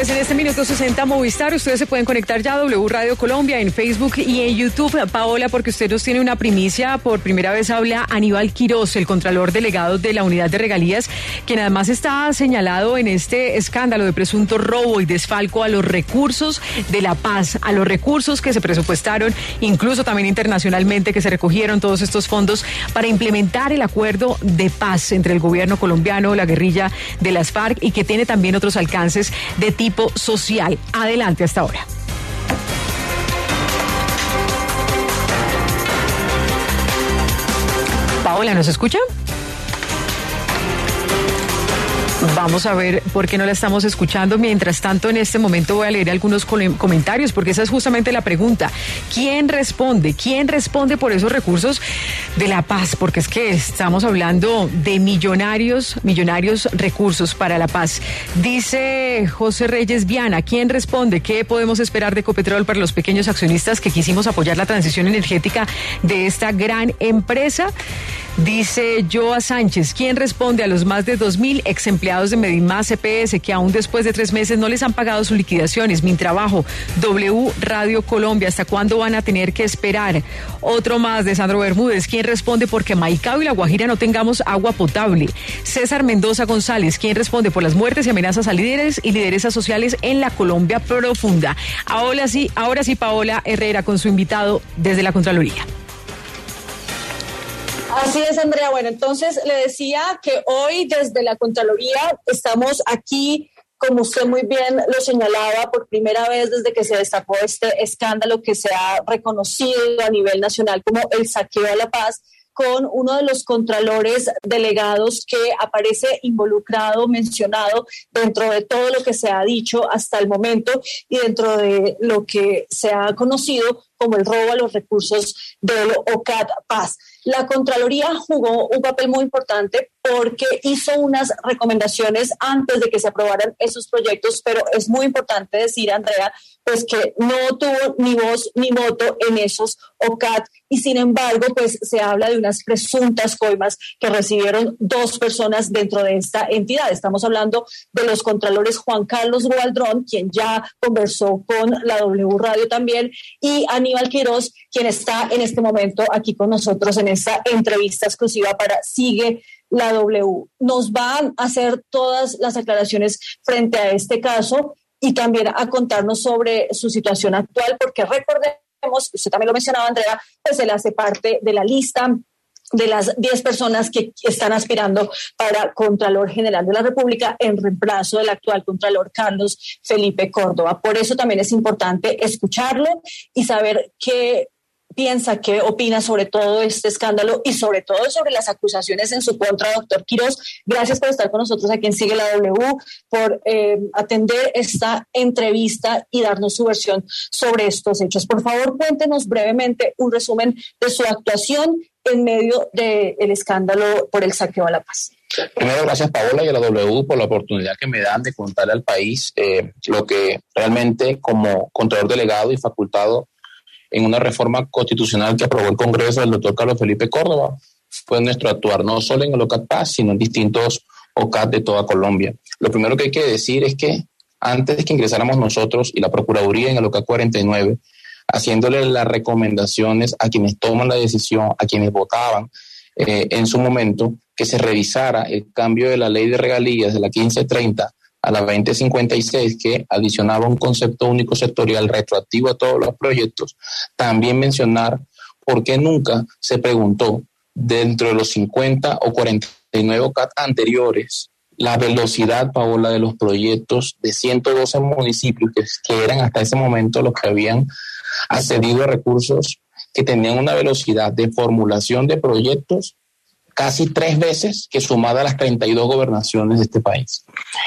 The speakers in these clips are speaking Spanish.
Pues en este minuto 60 Movistar, ustedes se pueden conectar ya a W Radio Colombia en Facebook y en YouTube. Paola, porque usted nos tiene una primicia, por primera vez habla Aníbal Quirós, el contralor delegado de la Unidad de Regalías, quien además está señalado en este escándalo de presunto robo y desfalco a los recursos de la paz, a los recursos que se presupuestaron, incluso también internacionalmente, que se recogieron todos estos fondos para implementar el acuerdo de paz entre el gobierno colombiano, la guerrilla de las FARC, y que tiene también otros alcances de tipo social. Adelante hasta ahora. Paola, ¿nos escucha? Vamos a ver por qué no la estamos escuchando. Mientras tanto, en este momento voy a leer algunos comentarios, porque esa es justamente la pregunta. ¿Quién responde? ¿Quién responde por esos recursos de la paz? Porque es que estamos hablando de millonarios recursos para la paz. Dice José Reyes Viana, ¿quién responde? ¿Qué podemos esperar de Ecopetrol para los pequeños accionistas que quisimos apoyar la transición energética de esta gran empresa? Dice Joa Sánchez, ¿quién responde a los más de 2.000 ex empleados de Medinmás CPS que aún después de 3 meses no les han pagado sus liquidaciones? Mi trabajo, W Radio Colombia, ¿hasta cuándo van a tener que esperar? Otro más de Sandro Bermúdez, ¿quién responde porque Maicao y La Guajira no tengamos agua potable? César Mendoza González, ¿quién responde por las muertes y amenazas a líderes y lideresas sociales en la Colombia profunda? Ahora sí, Paola Herrera con su invitado desde la Contraloría. Así es, Andrea. Bueno, entonces le decía que hoy desde la Contraloría estamos aquí, como usted muy bien lo señalaba, por primera vez desde que se destapó este escándalo que se ha reconocido a nivel nacional como el saqueo a la paz, con uno de los contralores delegados que aparece involucrado, mencionado dentro de todo lo que se ha dicho hasta el momento y dentro de lo que se ha conocido como el robo a los recursos del OCAT Paz. La Contraloría jugó un papel muy importante porque hizo unas recomendaciones antes de que se aprobaran esos proyectos, pero es muy importante decir, Andrea, pues que no tuvo ni voz ni voto en esos OCAT y sin embargo, pues se habla de unas presuntas coimas que recibieron 2 personas dentro de esta entidad. Estamos hablando de los contralores Juan Carlos Gualdrón, quien ya conversó con la W Radio también, y Aníbal Quirós, quien está en este momento aquí con nosotros en esta entrevista exclusiva para Sigue la W. Nos van a hacer todas las aclaraciones frente a este caso y también a contarnos sobre su situación actual, porque recordemos, usted también lo mencionaba, Andrea, pues él hace parte de la lista de las 10 personas que están aspirando para Contralor General de la República en reemplazo del actual Contralor Carlos Felipe Córdoba. Por eso también es importante escucharlo y saber qué piensa, qué opina sobre todo este escándalo y sobre todo sobre las acusaciones en su contra, doctor Quirós. Gracias por estar con nosotros aquí en Sigue la W, por atender esta entrevista y darnos su versión sobre estos hechos. Por favor, cuéntenos brevemente un resumen de su actuación en medio del escándalo por el saqueo a la paz. Primero, gracias Paola y a la W por la oportunidad que me dan de contarle al país lo que realmente como Contralor Delegado y facultado en una reforma constitucional que aprobó el Congreso del doctor Carlos Felipe Córdoba fue nuestro actuar, no solo en el OCAT Paz, sino en distintos OCAT de toda Colombia. Lo primero que hay que decir es que antes de que ingresáramos nosotros y la Procuraduría en el OCAT 49, haciéndole las recomendaciones a quienes toman la decisión, a quienes votaban en su momento, que se revisara el cambio de la ley de regalías de la 1530 a la 2056, que adicionaba un concepto único sectorial retroactivo a todos los proyectos. También mencionar por qué nunca se preguntó dentro de los 50 o 49 OCAT anteriores la velocidad, Paola, de los proyectos de 112 municipios que eran hasta ese momento los que habían accedido a recursos que tenían una velocidad de formulación de proyectos casi 3 veces que sumada a las 32 gobernaciones de este país.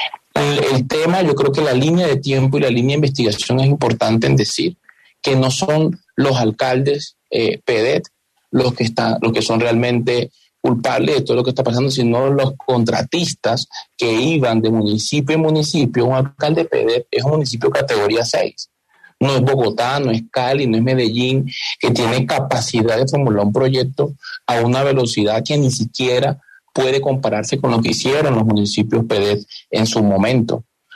El tema, yo creo que la línea de tiempo y la línea de investigación es importante en decir que no son los alcaldes PEDET los que son realmente culpables de todo lo que está pasando, sino los contratistas que iban de municipio en municipio. Un alcalde PEDET es un municipio categoría 6. No es Bogotá, no es Cali, no es Medellín, que tiene capacidad de formular un proyecto a una velocidad que ni siquiera puede compararse con lo que hicieron los municipios PEDET en su momento.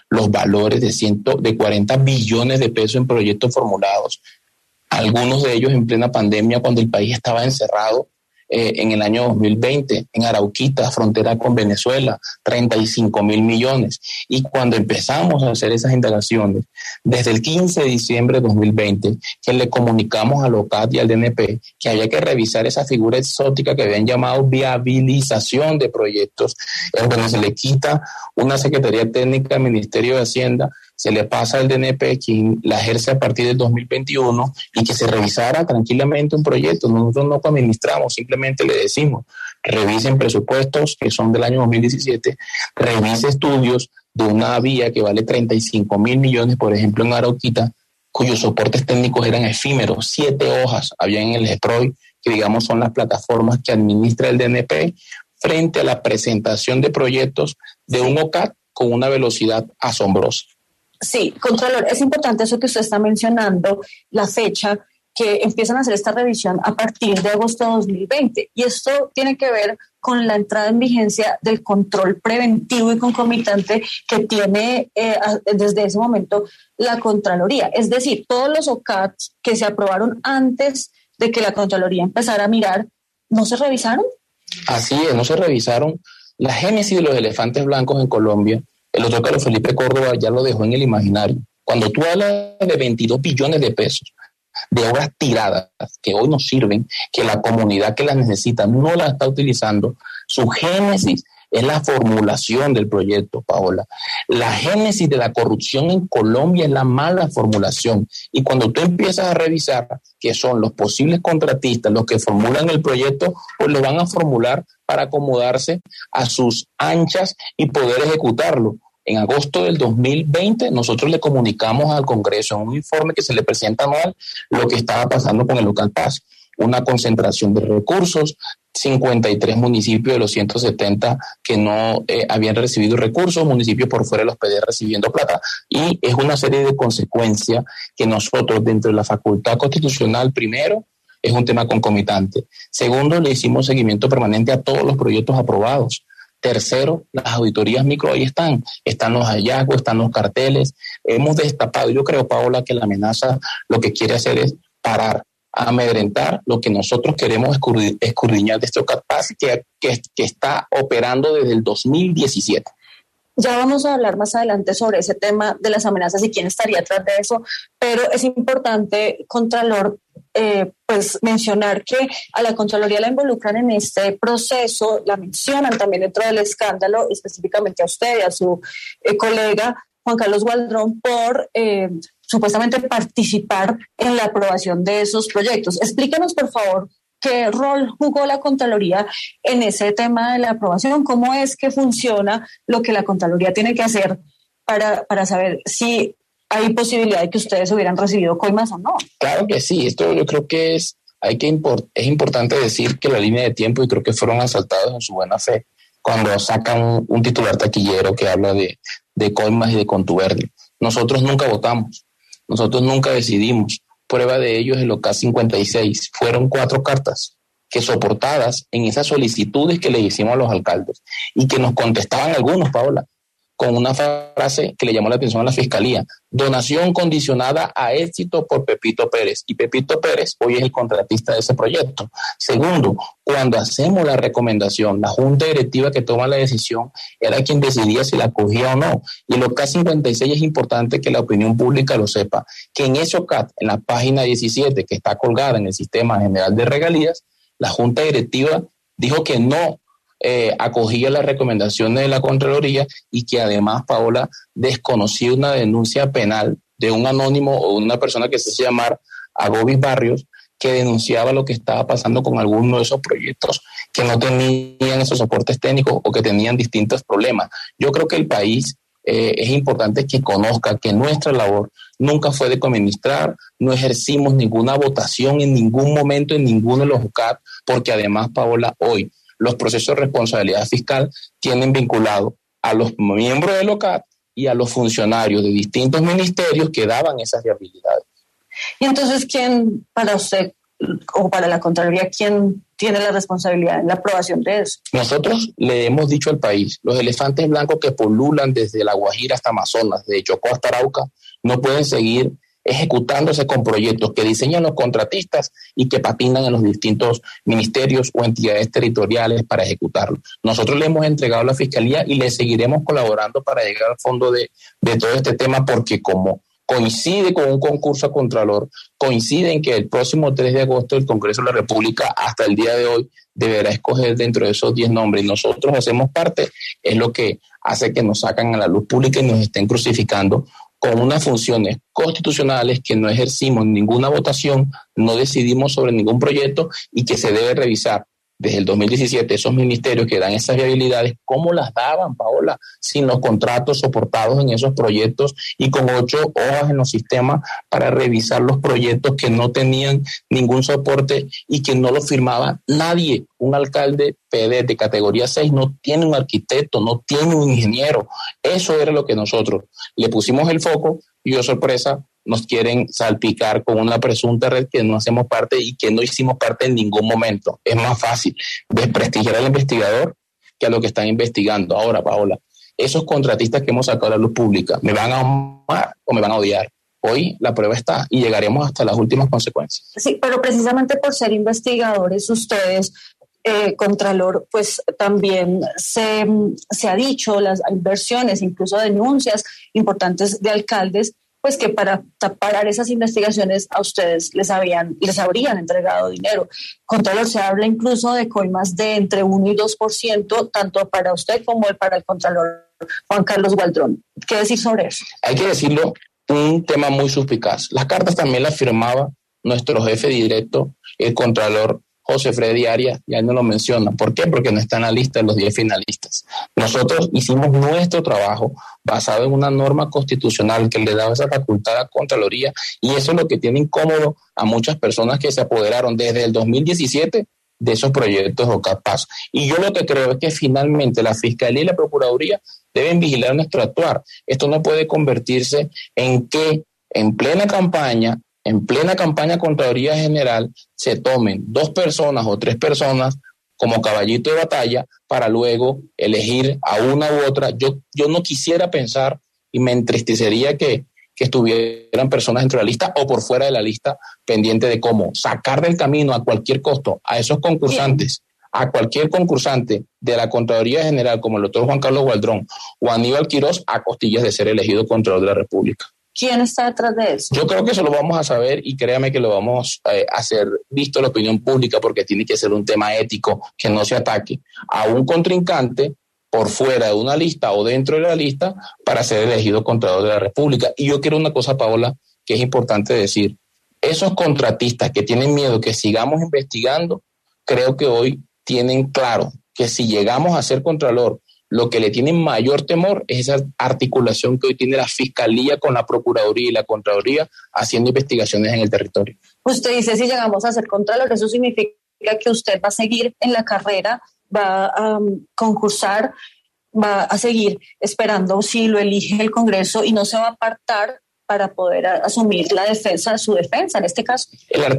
los valores de 40 billones de pesos en proyectos formulados, algunos de ellos en plena pandemia cuando el país estaba encerrado. En el año 2020, en Arauquita, frontera con Venezuela, 35.000 millones. Y cuando empezamos a hacer esas indagaciones, desde el 15 de diciembre de 2020, que le comunicamos al OCAT y al DNP que había que revisar esa figura exótica que habían llamado viabilización de proyectos, en donde se le quita una Secretaría Técnica al Ministerio de Hacienda, se le pasa al DNP, quien la ejerce a partir del 2021, y que se revisara tranquilamente un proyecto. Nosotros no administramos, simplemente le decimos, revisen presupuestos que son del año 2017, revise estudios de una vía que vale 35.000 millones, por ejemplo, en Arauquita, cuyos soportes técnicos eran efímeros, 7 hojas había en el GEPROI, que digamos son las plataformas que administra el DNP, frente a la presentación de proyectos de un OCAT con una velocidad asombrosa. Sí, Contralor, es importante eso que usted está mencionando, la fecha que empiezan a hacer esta revisión a partir de agosto de 2020. Y esto tiene que ver con la entrada en vigencia del control preventivo y concomitante que tiene desde ese momento la Contraloría. Es decir, todos los OCAT que se aprobaron antes de que la Contraloría empezara a mirar, ¿no se revisaron? Así es, no se revisaron. La génesis de los elefantes blancos en Colombia, el doctor Carlos Felipe Córdoba ya lo dejó en el imaginario. Cuando tú hablas de 22 billones de pesos, de obras tiradas que hoy nos sirven, que la comunidad que las necesita no la está utilizando, su génesis es la formulación del proyecto, Paola. La génesis de la corrupción en Colombia es la mala formulación. Y cuando tú empiezas a revisar que son los posibles contratistas los que formulan el proyecto, pues lo van a formular para acomodarse a sus anchas y poder ejecutarlo. En agosto del 2020, nosotros le comunicamos al Congreso en un informe que se le presenta anual lo que estaba pasando con el Local Paz. Una concentración de recursos, 53 municipios de los 170 que no habían recibido recursos, municipios por fuera de los PD recibiendo plata, y es una serie de consecuencias que nosotros dentro de la facultad constitucional, primero, es un tema concomitante. Segundo, le hicimos seguimiento permanente a todos los proyectos aprobados. Tercero, las auditorías micro ahí están los hallazgos, están los carteles. Hemos destapado, yo creo, Paola, que la amenaza lo que quiere hacer es parar, amedrentar lo que nosotros queremos escudriñar de este OCAT que está operando desde el 2017. Ya vamos a hablar más adelante sobre ese tema de las amenazas y quién estaría atrás de eso, pero es importante, Contralor, pues mencionar que a la Contraloría la involucran en este proceso, la mencionan también dentro del escándalo, específicamente a usted y a su colega Juan Carlos Waldrón por supuestamente participar en la aprobación de esos proyectos. Explíquenos, por favor, ¿qué rol jugó la Contraloría en ese tema de la aprobación? ¿Cómo es que funciona lo que la Contraloría tiene que hacer para saber si hay posibilidad de que ustedes hubieran recibido coimas o no? Claro que sí, esto yo creo que es importante decir que la línea de tiempo, y creo que fueron asaltados en su buena fe, cuando sacan un titular taquillero que habla de coimas y de contubernio. Nosotros nunca votamos, nosotros nunca decidimos. Prueba de ello es el OCAT 56. Fueron 4 cartas que soportadas en esas solicitudes que le hicimos a los alcaldes y que nos contestaban algunos, Paola, con una frase que le llamó la atención a la Fiscalía: donación condicionada a éxito por Pepito Pérez. Y Pepito Pérez hoy es el contratista de ese proyecto. Segundo, cuando hacemos la recomendación, la Junta Directiva que toma la decisión era quien decidía si la acogía o no. Y el OCAT 56 es importante que la opinión pública lo sepa, que en ese OCAT, en la página 17, que está colgada en el Sistema General de Regalías, la Junta Directiva dijo que no acogía las recomendaciones de la Contraloría y que además, Paola, desconocía una denuncia penal de un anónimo o una persona que se hace llamar Agobis Barrios, que denunciaba lo que estaba pasando con algunos de esos proyectos que no tenían esos soportes técnicos o que tenían distintos problemas. Yo creo que el país es importante que conozca que nuestra labor nunca fue de coadministrar, no ejercimos ninguna votación en ningún momento en ninguno de los OCAT, porque además, Paola, hoy los procesos de responsabilidad fiscal tienen vinculado a los miembros del OCAT y a los funcionarios de distintos ministerios que daban esas viabilidades. Y entonces, ¿quién, para usted o para la Contraloría, quién tiene la responsabilidad en la aprobación de eso. Nosotros le hemos dicho al país, los elefantes blancos que pululan desde La Guajira hasta Amazonas, de Chocó hasta Arauca, no pueden seguir ejecutándose con proyectos que diseñan los contratistas y que patinan en los distintos ministerios o entidades territoriales para ejecutarlo. Nosotros le hemos entregado a la Fiscalía y le seguiremos colaborando para llegar al fondo de todo este tema, porque como coincide con un concurso a Contralor, coincide en que el próximo 3 de agosto el Congreso de la República, hasta el día de hoy, deberá escoger dentro de esos 10 nombres, y nosotros hacemos parte, es lo que hace que nos sacan a la luz pública y nos estén crucificando con unas funciones constitucionales que no ejercimos ninguna votación, no decidimos sobre ningún proyecto, y que se debe revisar desde el 2017 esos ministerios que dan esas viabilidades, ¿cómo las daban, Paola? Sin los contratos soportados en esos proyectos y con 8 hojas en los sistemas para revisar los proyectos que no tenían ningún soporte y que no lo firmaba nadie. Un alcalde PD de categoría 6 no tiene un arquitecto, no tiene un ingeniero. Eso era lo que nosotros le pusimos el foco y, oh sorpresa, nos quieren salpicar con una presunta red que no hacemos parte y que no hicimos parte en ningún momento. Es más fácil desprestigiar al investigador que a lo que están investigando. Ahora, Paola, esos contratistas que hemos sacado a la luz pública, ¿me van a amar o me van a odiar? Hoy la prueba está y llegaremos hasta las últimas consecuencias. Sí, pero precisamente por ser investigadores, ustedes, Contralor, pues también se ha dicho, las inversiones, incluso denuncias importantes de alcaldes, pues que para parar esas investigaciones a ustedes les habrían entregado dinero. Contralor, se habla incluso de coimas de entre 1 y 2%, tanto para usted como para el Contralor Juan Carlos Gualdrón. ¿Qué decir sobre eso? Hay que decirlo, un tema muy suspicaz. Las cartas también las firmaba nuestro jefe directo, el Contralor José Freddy Arias, ya no lo menciona. ¿Por qué? Porque no está en la lista de los 10 finalistas. Nosotros hicimos nuestro trabajo basado en una norma constitucional que le daba esa facultad a la Contraloría, y eso es lo que tiene incómodo a muchas personas que se apoderaron desde el 2017 de esos proyectos OCAPAS. Y yo lo que creo es que finalmente la Fiscalía y la Procuraduría deben vigilar nuestro actuar. Esto no puede convertirse en que en plena campaña Contraloría General, se tomen 2 personas o 3 personas como caballito de batalla para luego elegir a una u otra. Yo no quisiera pensar, y me entristecería que estuvieran personas dentro de la lista o por fuera de la lista, pendiente de cómo sacar del camino a cualquier costo a esos concursantes, a cualquier concursante de la Contraloría General como el doctor Juan Carlos Gualdrón o Aníbal Quirós, a costillas de ser elegido Contralor de la República. ¿Quién está detrás de eso? Yo creo que eso lo vamos a saber, y créame que lo vamos a hacer visto la opinión pública, porque tiene que ser un tema ético que no se ataque a un contrincante por fuera de una lista o dentro de la lista para ser elegido Contralor de la República. Y yo quiero una cosa, Paola, que es importante decir. Esos contratistas que tienen miedo que sigamos investigando, creo que hoy tienen claro que si llegamos a ser Contralor, lo que le tienen mayor temor es esa articulación que hoy tiene la Fiscalía con la Procuraduría y la Contraloría haciendo investigaciones en el territorio. Usted dice, si llegamos a ser Contralor, eso significa que usted va a seguir en la carrera, va a concursar, va a seguir esperando si lo elige el Congreso y no se va a apartar para poder asumir la defensa, su defensa en este caso.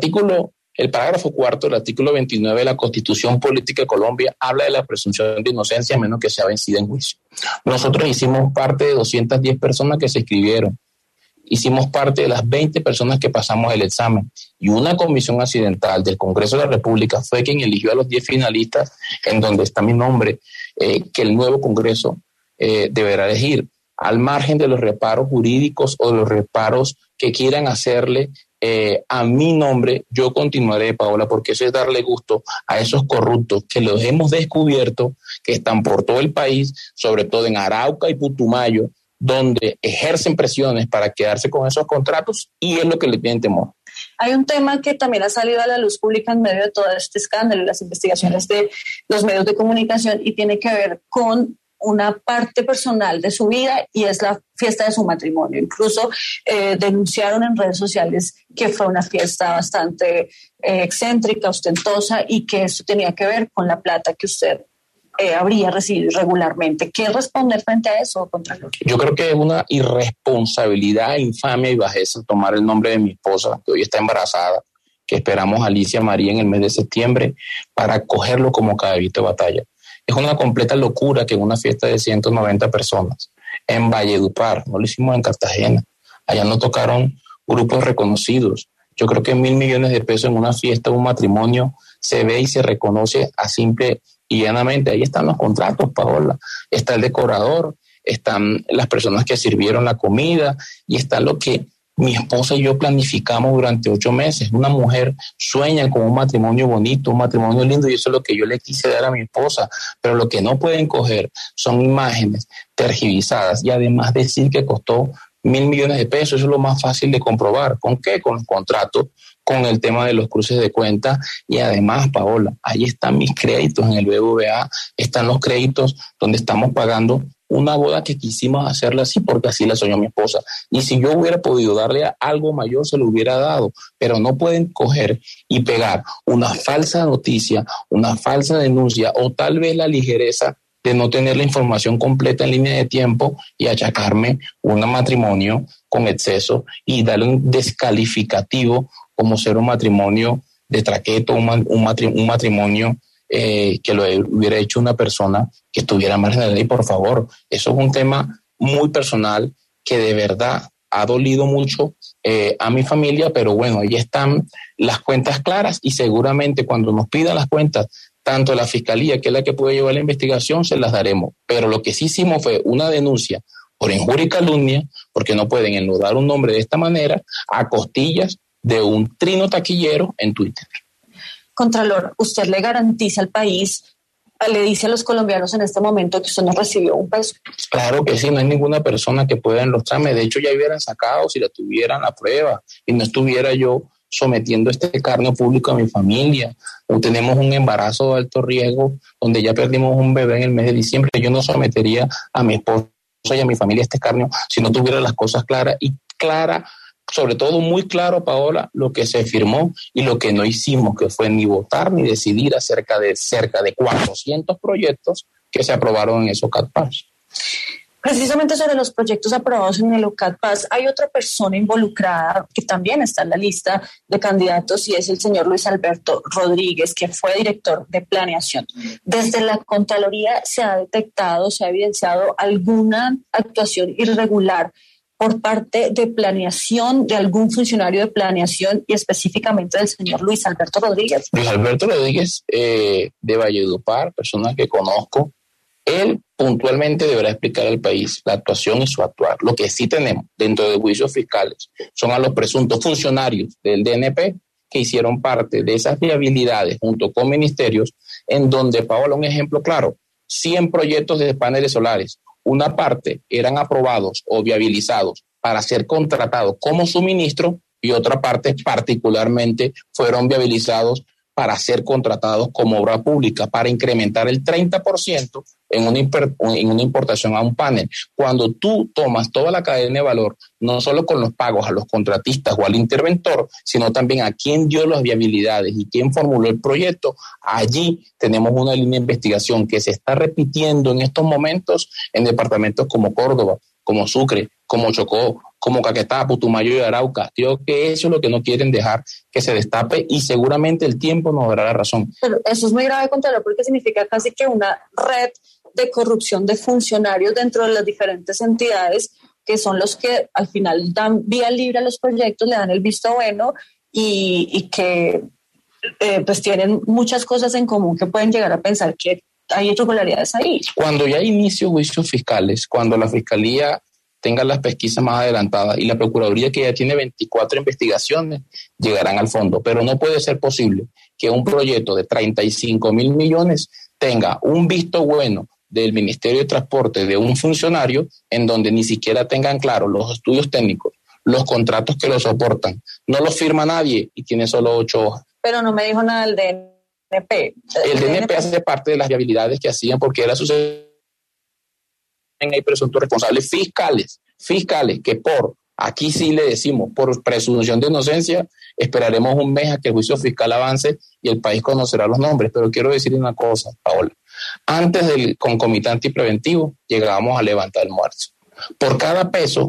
El parágrafo 4 del artículo 29 de la Constitución Política de Colombia habla de la presunción de inocencia a menos que sea vencida en juicio. Nosotros hicimos parte de 210 personas que se inscribieron. Hicimos parte de las 20 personas que pasamos el examen. Y una comisión accidental del Congreso de la República fue quien eligió a los 10 finalistas, en donde está mi nombre, que el nuevo Congreso deberá elegir. Al margen de los reparos jurídicos o de los reparos que quieran hacerle a mi nombre, yo continuaré, Paola, porque eso es darle gusto a esos corruptos que los hemos descubierto, que están por todo el país, sobre todo en Arauca y Putumayo, donde ejercen presiones para quedarse con esos contratos, y es lo que le tienen temor. Hay un tema que también ha salido a la luz pública en medio de todo este escándalo y las investigaciones de los medios de comunicación, y tiene que ver con una parte personal de su vida, y es la fiesta de su matrimonio. Incluso denunciaron en redes sociales que fue una fiesta bastante excéntrica, ostentosa, y que eso tenía que ver con la plata que usted habría recibido irregularmente. ¿Qué responder frente a eso, Contralor? Yo creo que es una irresponsabilidad, infamia y bajeza tomar el nombre de mi esposa, que hoy está embarazada, que esperamos Alicia María en el mes de septiembre para cogerlo como caballito de batalla. Es una completa locura que en una fiesta de 190 personas en Valledupar, no lo hicimos en Cartagena, allá no tocaron grupos reconocidos. Yo creo que 1.000 millones de pesos en una fiesta, un matrimonio, se ve y se reconoce a simple y llanamente. Ahí están los contratos, Paola, está el decorador, están las personas que sirvieron la comida y está lo que mi esposa y yo planificamos durante 8 meses. Una mujer sueña con un matrimonio bonito, un matrimonio lindo, y eso es lo que yo le quise dar a mi esposa. Pero lo que no pueden coger son imágenes tergiversadas y además decir que costó 1.000 millones de pesos. Eso es lo más fácil de comprobar. ¿Con qué? Con los contratos, con el tema de los cruces de cuenta y además, Paola, ahí están mis créditos en el BBVA, están los créditos donde estamos pagando una boda que quisimos hacerla así porque así la soñó mi esposa. Y si yo hubiera podido darle algo mayor, se lo hubiera dado. Pero no pueden coger y pegar una falsa noticia, una falsa denuncia o tal vez la ligereza de no tener la información completa en línea de tiempo y achacarme un matrimonio con exceso y darle un descalificativo como ser un matrimonio de traqueto, un matrimonio que lo hubiera hecho una persona que estuviera marginal. Y por favor, eso es un tema muy personal que de verdad ha dolido mucho a mi familia, pero bueno, ahí están las cuentas claras y seguramente cuando nos pidan las cuentas, tanto la fiscalía, que es la que puede llevar la investigación, se las daremos. Pero lo que sí hicimos fue una denuncia por injuria y calumnia, porque no pueden enlodar un nombre de esta manera a costillas de un trino taquillero en Twitter. Contralor, ¿usted le garantiza al país, le dice a los colombianos en este momento que usted no recibió un peso? Claro que sí, no hay ninguna persona que pueda enrostrarme. De hecho, ya hubieran sacado si la tuvieran la prueba y no estuviera yo sometiendo este escarnio público a mi familia. O tenemos un embarazo de alto riesgo donde ya perdimos un bebé en el mes de diciembre. Yo no sometería a mi esposa y a mi familia a este escarnio si no tuviera las cosas claras y sobre todo muy claro, Paola, lo que se firmó y lo que no hicimos, que fue ni votar ni decidir acerca de cerca de 400 proyectos que se aprobaron en esos CATPAS. Precisamente sobre los proyectos aprobados en el CATPAS, hay otra persona involucrada que también está en la lista de candidatos y es el señor Luis Alberto Rodríguez, que fue director de planeación. Desde la Contraloría se ha detectado, se ha evidenciado alguna actuación irregular por parte de planeación, de algún funcionario de planeación y específicamente del señor Luis Alberto Rodríguez. Luis Alberto Rodríguez de Valledupar, persona que conozco, él puntualmente deberá explicar al país la actuación y su actuar. Lo que sí tenemos dentro de juicios fiscales son a los presuntos funcionarios del DNP que hicieron parte de esas viabilidades junto con ministerios en donde, Paola, un ejemplo claro, 100 proyectos de paneles solares. Una parte eran aprobados o viabilizados para ser contratados como suministro y otra parte particularmente fueron viabilizados para ser contratados como obra pública, para incrementar el 30% en una importación a un panel. Cuando tú tomas toda la cadena de valor, no solo con los pagos a los contratistas o al interventor, sino también a quién dio las viabilidades y quién formuló el proyecto, allí tenemos una línea de investigación que se está repitiendo en estos momentos en departamentos como Córdoba, como Sucre, como Chocó, como Caquetá, Putumayo y Arauca. Creo que eso es lo que no quieren dejar que se destape y seguramente el tiempo nos dará la razón. Pero eso es muy grave, Contralor, porque significa casi que una red de corrupción de funcionarios dentro de las diferentes entidades que son los que al final dan vía libre a los proyectos, le dan el visto bueno y que pues tienen muchas cosas en común que pueden llegar a pensar que hay irregularidades ahí. Cuando ya inicio juicios fiscales, cuando la Fiscalía tenga las pesquisas más adelantadas y la Procuraduría, que ya tiene 24 investigaciones, llegarán al fondo. Pero no puede ser posible que un proyecto de 35.000 millones tenga un visto bueno del Ministerio de Transporte de un funcionario en donde ni siquiera tengan claros los estudios técnicos, los contratos que lo soportan. No los firma nadie y tiene solo 8 hojas. Pero no me dijo nada del DNP. El DNP hace parte de las viabilidades que hacían porque era su... Hay presuntos responsables fiscales que aquí sí le decimos, por presunción de inocencia, esperaremos un mes a que el juicio fiscal avance y el país conocerá los nombres. Pero quiero decir una cosa, Paola. Antes del concomitante y preventivo, llegábamos a levantar el almuerzo. Por cada peso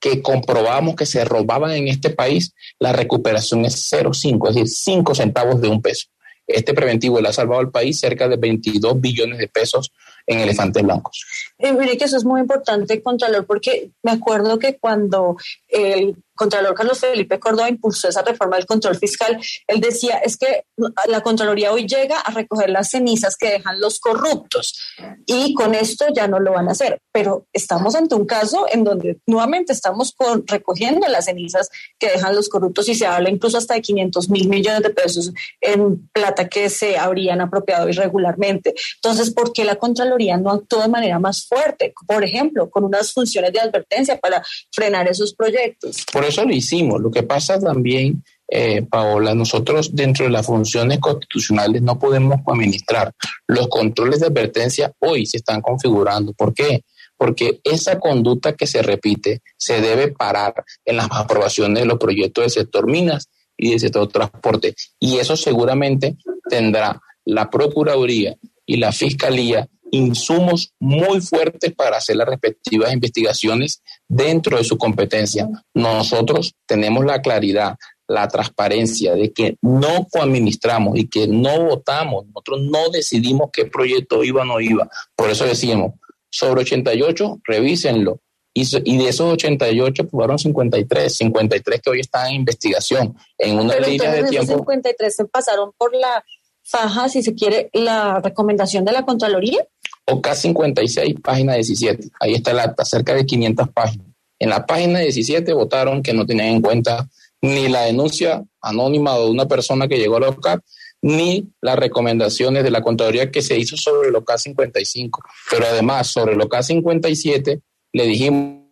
que comprobamos que se robaban en este país, la recuperación es 0,5, es decir, 5 centavos de un peso. Este preventivo le ha salvado al país cerca de 22 billones de pesos en elefantes blancos. Mire que eso es muy importante, Contralor, porque me acuerdo que cuando el Contralor Carlos Felipe Córdoba impulsó esa reforma del control fiscal, él decía, es que la Contraloría hoy llega a recoger las cenizas que dejan los corruptos y con esto ya no lo van a hacer. Pero estamos ante un caso en donde nuevamente estamos recogiendo las cenizas que dejan los corruptos y se habla incluso hasta de 500.000 millones de pesos en plata que se habrían apropiado irregularmente. Entonces, ¿por qué la Contraloría no actuó de manera más fuerte? Por ejemplo, con unas funciones de advertencia para frenar esos proyectos. Por eso lo hicimos. Lo que pasa también, Paola, nosotros dentro de las funciones constitucionales no podemos administrar. Los controles de advertencia hoy se están configurando. ¿Por qué? Porque esa conducta que se repite se debe parar en las aprobaciones de los proyectos del sector minas y del sector transporte. Y eso seguramente tendrá la Procuraduría y la Fiscalía insumos muy fuertes para hacer las respectivas investigaciones dentro de su competencia. Nosotros tenemos la claridad, la transparencia de que no coadministramos y que no votamos, nosotros no decidimos qué proyecto iba o no iba. Por eso decíamos, sobre 88, revísenlo. Y de esos 88 fueron 53 que hoy están en investigación en una línea de tiempo. Esos 53 se pasaron por la faja, si se quiere, la recomendación de la Contraloría. OCAT 56, página 17. Ahí está el acta, cerca de 500 páginas. En la página 17 votaron que no tenían en cuenta ni la denuncia anónima de una persona que llegó a la OCAT, ni las recomendaciones de la Contraloría que se hizo sobre el OCAT 55. Pero además, sobre el OCAT 57, le dijimos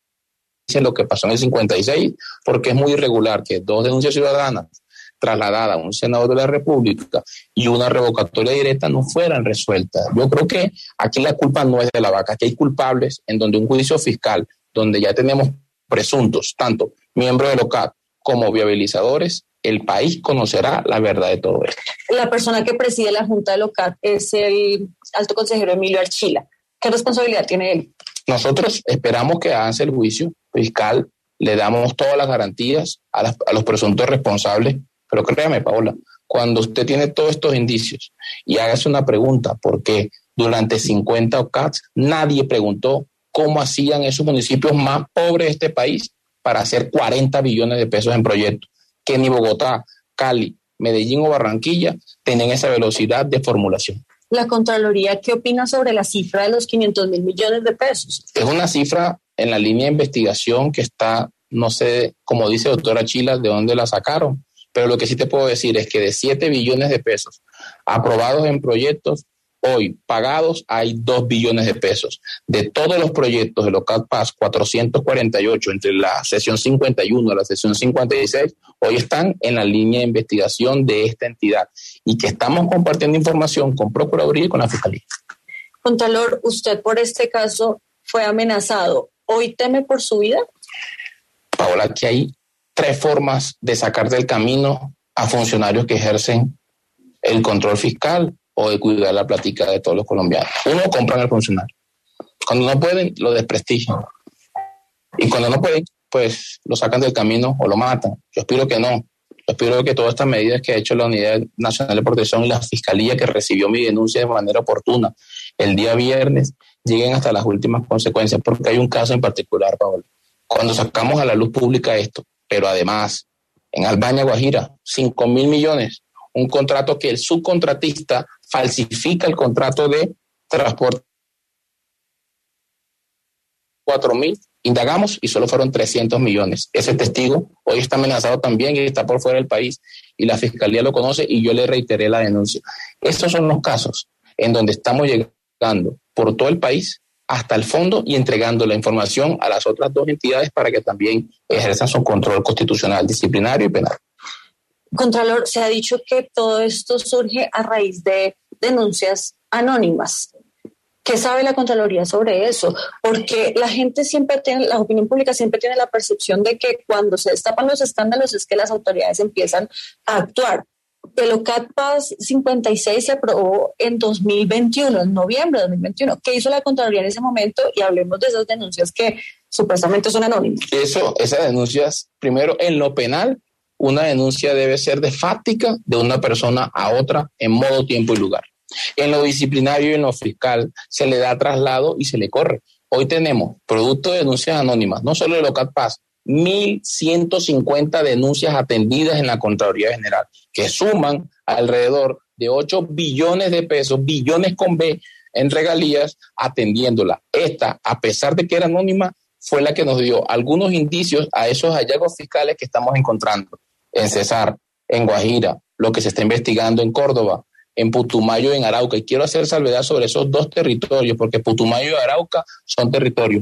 lo que pasó en el 56, porque es muy irregular que 2 denuncias ciudadanas trasladadas a un senador de la República y una revocatoria directa no fueran resueltas. Yo creo que aquí la culpa no es de la vaca, aquí hay culpables en donde un juicio fiscal, donde ya tenemos presuntos, tanto miembros del OCAT como viabilizadores, el país conocerá la verdad de todo esto. La persona que preside la Junta del OCAT es el alto consejero Emilio Archila. ¿Qué responsabilidad tiene él? Nosotros esperamos que avance el juicio fiscal, le damos todas las garantías a los presuntos responsables, pero créame, Paola, cuando usted tiene todos estos indicios y hágase una pregunta, ¿por qué durante 50 OCATs nadie preguntó cómo hacían esos municipios más pobres de este país para hacer 40 billones de pesos en proyectos? Que ni Bogotá, Cali, Medellín o Barranquilla tienen esa velocidad de formulación. La Contraloría, ¿qué opina sobre la cifra de los 500.000 millones de pesos? Es una cifra en la línea de investigación que está, no sé, como dice doctora Chila, de dónde la sacaron, pero lo que sí te puedo decir es que de 7 billones de pesos aprobados en proyectos, hoy pagados hay 2 billones de pesos. De todos los proyectos de OCAT Paz, 448 entre la sesión 51 a la sesión 56, hoy están en la línea de investigación de esta entidad y que estamos compartiendo información con Procuraduría y con la Fiscalía. Contralor, usted por este caso fue amenazado. ¿Hoy teme por su vida? Paola, aquí hay 3 formas de sacar del camino a funcionarios que ejercen el control fiscal o de cuidar la plática de todos los colombianos. Uno, compran al funcionario. Cuando no pueden, lo desprestigian. Y cuando no pueden, pues lo sacan del camino o lo matan. Yo espero que no. Yo espero que todas estas medidas que ha hecho la Unidad Nacional de Protección y la Fiscalía, que recibió mi denuncia de manera oportuna el día viernes, lleguen hasta las últimas consecuencias, porque hay un caso en particular, Paola. Cuando sacamos a la luz pública esto, pero además, en Albania, Guajira, 5.000 millones, un contrato que el subcontratista falsifica el contrato de transporte 4.000, indagamos y solo fueron 300 millones. Ese testigo hoy está amenazado también y está por fuera del país y la Fiscalía lo conoce y yo le reiteré la denuncia. Estos son los casos en donde estamos llegando por todo el país hasta el fondo y entregando la información a las otras 2 entidades para que también ejerzan su control constitucional, disciplinario y penal. Contralor, se ha dicho que todo esto surge a raíz de denuncias anónimas. ¿Qué sabe la Contraloría sobre eso? Porque la gente siempre tiene, la opinión pública siempre tiene la percepción de que cuando se destapan los escándalos es que las autoridades empiezan a actuar. El OCAT Paz 56 se aprobó en 2021, en noviembre de 2021. ¿Qué hizo la Contraloría en ese momento? Y hablemos de esas denuncias que supuestamente son anónimos. Esas denuncias, primero, en lo penal, una denuncia debe ser de fáctica de una persona a otra en modo, tiempo y lugar. En lo disciplinario y en lo fiscal se le da traslado y se le corre. Hoy tenemos, producto de denuncias anónimas, no solo de Locat Paz, 1.150 denuncias atendidas en la Contraloría General, que suman alrededor de 8 billones de pesos, billones con B, en regalías, atendiéndola. Esta, a pesar de que era anónima, fue la que nos dio algunos indicios a esos hallazgos fiscales que estamos encontrando en Cesar, en Guajira, lo que se está investigando en Córdoba, en Putumayo y en Arauca. Y quiero hacer salvedad sobre esos dos territorios, porque Putumayo y Arauca son territorios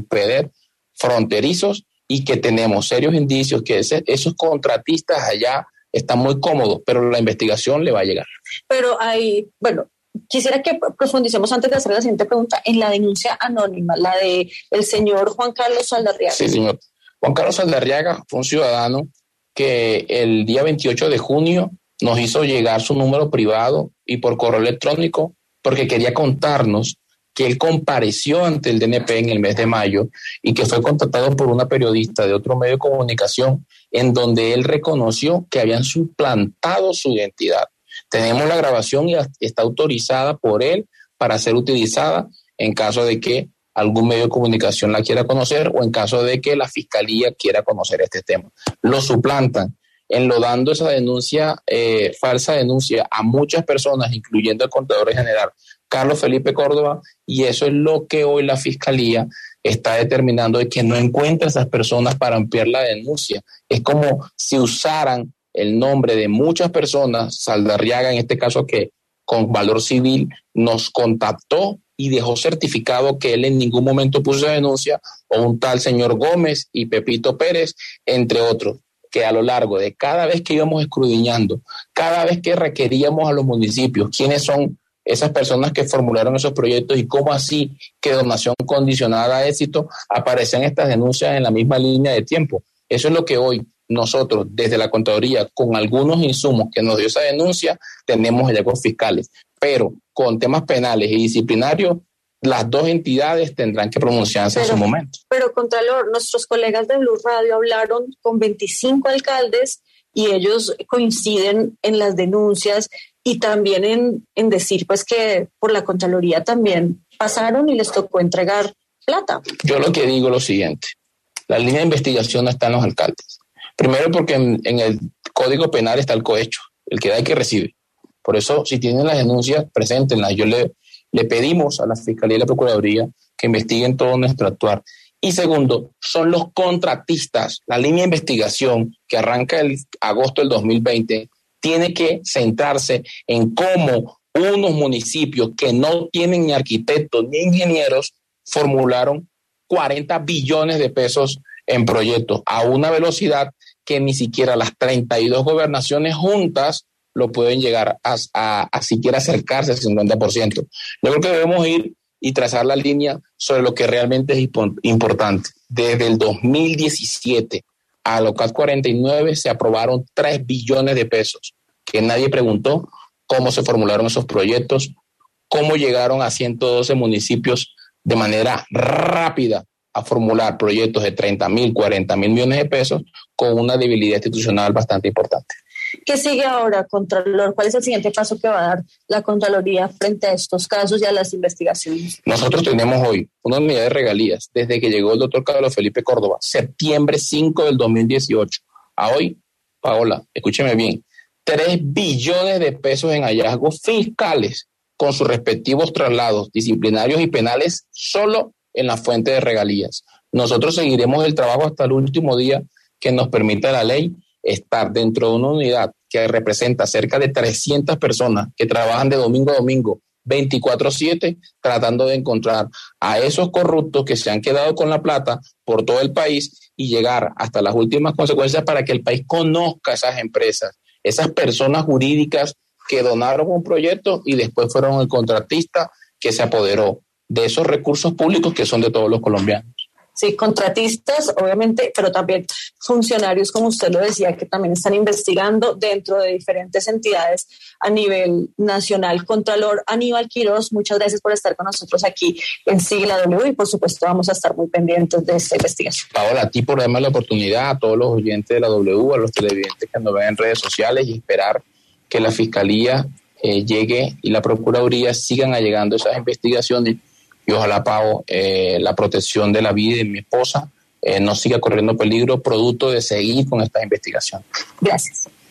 fronterizos y que tenemos serios indicios que esos contratistas allá están muy cómodos, pero la investigación le va a llegar. Pero hay, bueno, quisiera que profundicemos antes de hacer la siguiente pregunta en la denuncia anónima, la de el señor Juan Carlos Saldarriaga. Sí, señor. Juan Carlos Saldarriaga fue un ciudadano que el día 28 de junio nos hizo llegar su número privado y por correo electrónico porque quería contarnos que él compareció ante el DNP en el mes de mayo y que fue contactado por una periodista de otro medio de comunicación en donde él reconoció que habían suplantado su identidad. Tenemos la grabación y está autorizada por él para ser utilizada en caso de que algún medio de comunicación la quiera conocer o en caso de que la fiscalía quiera conocer este tema. Lo suplantan, enlodando esa denuncia, falsa denuncia a muchas personas, incluyendo el contador general Carlos Felipe Córdoba, y eso es lo que hoy la fiscalía está determinando de que no encuentra a esas personas para ampliar la denuncia. Es como si usaran el nombre de muchas personas, Saldarriaga en este caso que con valor civil nos contactó y dejó certificado que él en ningún momento puso esa denuncia, o un tal señor Gómez y Pepito Pérez, entre otros, que a lo largo de cada vez que íbamos escudriñando, cada vez que requeríamos a los municipios quiénes son esas personas que formularon esos proyectos y cómo así que donación condicionada a éxito, aparecen estas denuncias en la misma línea de tiempo. Eso es lo que hoy nosotros, desde la Contraloría, con algunos insumos que nos dio esa denuncia, tenemos hallazgos fiscales. Pero con temas penales y disciplinarios, las dos entidades tendrán que pronunciarse en su momento. Pero, Contralor, nuestros colegas de Blue Radio hablaron con 25 alcaldes y ellos coinciden en las denuncias y también en decir pues que por la Contraloría también pasaron y les tocó entregar plata. Yo lo que digo es lo siguiente, la línea de investigación no está en los alcaldes. Primero porque en el Código Penal está el cohecho, el que da y que recibe. Por eso, si tienen las denuncias, preséntenlas. Yo le pedimos a la Fiscalía y la Procuraduría que investiguen todo nuestro actuar. Y segundo, son los contratistas. La línea de investigación que arranca el agosto del 2020 tiene que centrarse en cómo unos municipios que no tienen ni arquitectos ni ingenieros formularon 40 billones de pesos en proyectos a una velocidad que ni siquiera las 32 gobernaciones juntas lo pueden llegar a siquiera acercarse al 50%. Yo creo que debemos ir y trazar la línea sobre lo que realmente es importante. Desde el 2017 a Locat 49 se aprobaron 3 billones de pesos, que nadie preguntó cómo se formularon esos proyectos, cómo llegaron a 112 municipios de manera rápida a formular proyectos de 30.000, 40.000 millones de pesos con una debilidad institucional bastante importante. ¿Qué sigue ahora, Contralor? ¿Cuál es el siguiente paso que va a dar la Contraloría frente a estos casos y a las investigaciones? Nosotros tenemos hoy una unidad de regalías desde que llegó el doctor Carlos Felipe Córdoba, septiembre 5 del 2018. A hoy, Paola, escúcheme bien, 3 billones de pesos en hallazgos fiscales con sus respectivos traslados disciplinarios y penales solo en la fuente de regalías. Nosotros seguiremos el trabajo hasta el último día que nos permita la ley estar dentro de una unidad que representa cerca de 300 personas que trabajan de domingo a domingo, 24/7, tratando de encontrar a esos corruptos que se han quedado con la plata por todo el país y llegar hasta las últimas consecuencias para que el país conozca a esas empresas, esas personas jurídicas que donaron un proyecto y después fueron el contratista que se apoderó de esos recursos públicos que son de todos los colombianos. Sí, contratistas, obviamente, pero también funcionarios, como usted lo decía, que también están investigando dentro de diferentes entidades a nivel nacional. Contralor Aníbal Quiroz, muchas gracias por estar con nosotros aquí en Sigla W y por supuesto vamos a estar muy pendientes de esta investigación. Paola, a ti por darme la oportunidad, a todos los oyentes de la W, a los televidentes que nos ven en redes sociales y esperar que la Fiscalía llegue y la Procuraduría sigan allegando esas investigaciones. Y ojalá, Pau, la protección de la vida de mi esposa no siga corriendo peligro producto de seguir con estas investigaciones. Gracias.